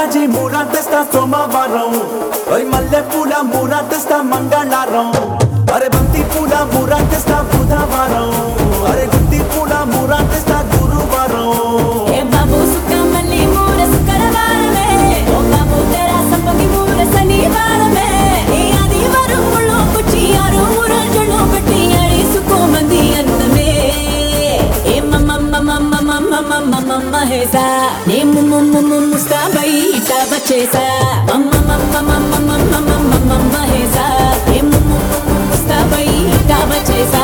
జాజి మూరా తెస్తా సోమవారం, ఓయ్ మల్లె పూల మూరా తెస్తా మంగళవారం, అరే బంతి పూల మూరా తెస్తా బుధవారం, అరే గుత్తి పూల మూరా తెస్తా గురువారం. ఏ బాబు సుక్క మల్లి మూర శుక్రవారమే, ఓ బాబు తెరా సంపంగి మూర శనివారమే, ఈ ఆదివారం ముళ్ళో కుచ్చి ఆరు మూరజులో పెట్టి అడిసుకో మంది అందమే. ఏ మమ్మ హేసా నే ముస్తాబై ఇటా బచేసా మమ్మ హేసా ఏ ముస్తాబై ఇటా బచేసా.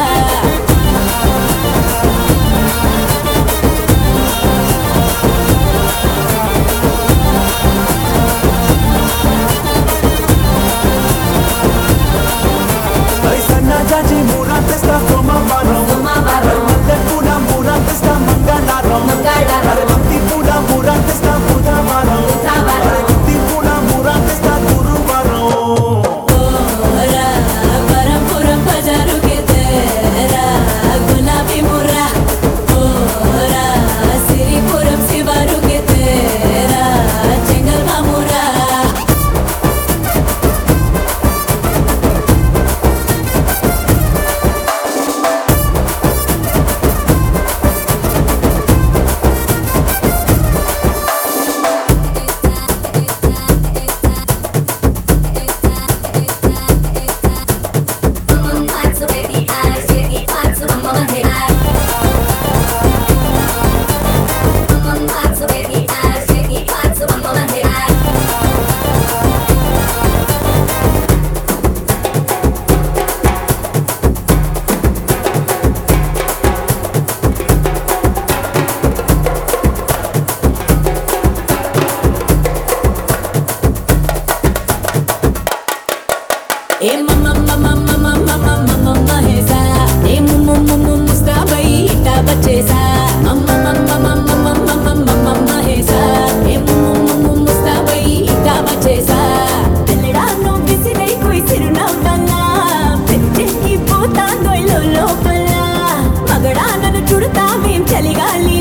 జాజి మూరా తెస్తా సోమవారం, మల్లె పూల మూరా తెస్తా మంగళవారం, అరే బంతి పూల మూరా తెస్తా బుధవారం, అరే గుత్తి పూల మూరా తెస్తా గురువారం. వరంపురం బజారు కే తేరా గులాబీ ముర్రా, ఓరా సిరిపురం శివారు కే తేరా చెంగల్ మామురా. ఏ మమ్మ హేసా ఏ ముస్తాబై ఇటా బచేసా మమ్మ హేసా ఏ ముస్తాబై ఇటా బచేసా. తెల్లడాను విసిరై కోయి సిరునవ్వల్ల పెద్దెక్కి పోతా నొయ్లో లోపల, మగడా నన్ను చుడతావేం చలిగాలి